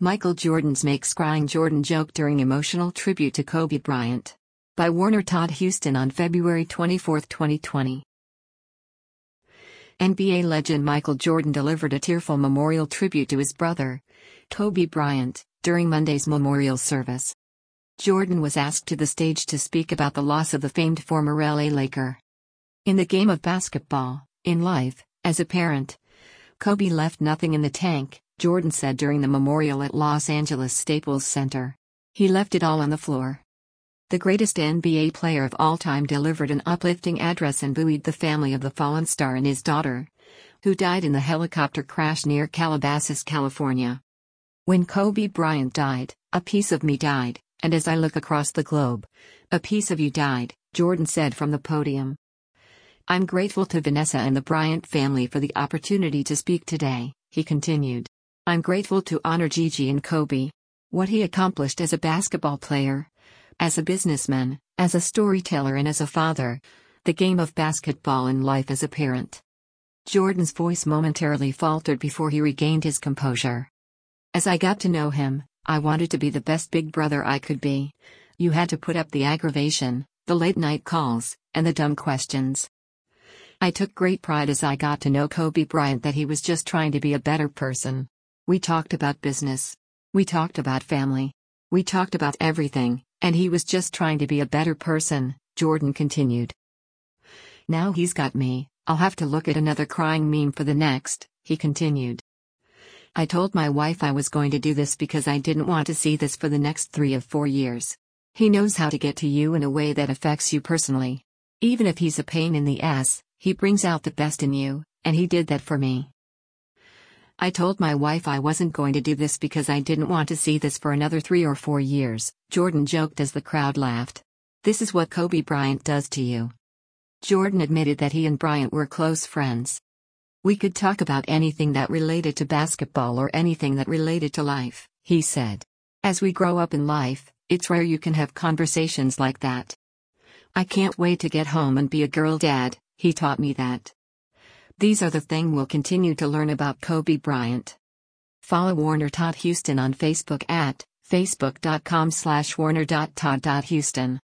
Michael Jordan's makes crying Jordan joke during emotional tribute to Kobe Bryant. By Warner Todd Houston on February 24, 2020. NBA legend Michael Jordan delivered a tearful memorial tribute to his brother, Kobe Bryant, during Monday's memorial service. Jordan was asked to the stage to speak about the loss of the famed former LA Laker. In the game of basketball, in life, as a parent, Kobe left nothing in the tank, Jordan said during the memorial at Los Angeles Staples Center. He left it all on the floor. The greatest NBA player of all time delivered an uplifting address and buoyed the family of the fallen star and his daughter, who died in the helicopter crash near Calabasas, California. When Kobe Bryant died, a piece of me died, and as I look across the globe, a piece of you died, Jordan said from the podium. I'm grateful to Vanessa and the Bryant family for the opportunity to speak today, he continued. I'm grateful to honor Gigi and Kobe. What he accomplished as a basketball player, as a businessman, as a storyteller and as a father. The game of basketball and life as a parent. Jordan's voice momentarily faltered before he regained his composure. As I got to know him, I wanted to be the best big brother I could be. You had to put up the aggravation, the late-night calls, and the dumb questions. I took great pride as I got to know Kobe Bryant that he was just trying to be a better person. We talked about business. We talked about family. We talked about everything, and he was just trying to be a better person, Jordan continued. Now he's got me, I'll have to look at another crying meme for the next, he continued. I told my wife I was going to do this because I didn't want to see this for the next 3 or 4 years. He knows how to get to you in a way that affects you personally. Even if he's a pain in the ass, he brings out the best in you, and he did that for me. I told my wife I wasn't going to do this because I didn't want to see this for another 3 or 4 years, Jordan joked as the crowd laughed. This is what Kobe Bryant does to you. Jordan admitted that he and Bryant were close friends. We could talk about anything that related to basketball or anything that related to life, he said. As we grow up in life, it's rare you can have conversations like that. I can't wait to get home and be a girl dad, he taught me that. These are the things we'll continue to learn about Kobe Bryant. Follow Warner Todd Houston on Facebook at facebook.com/warner.todd.houston.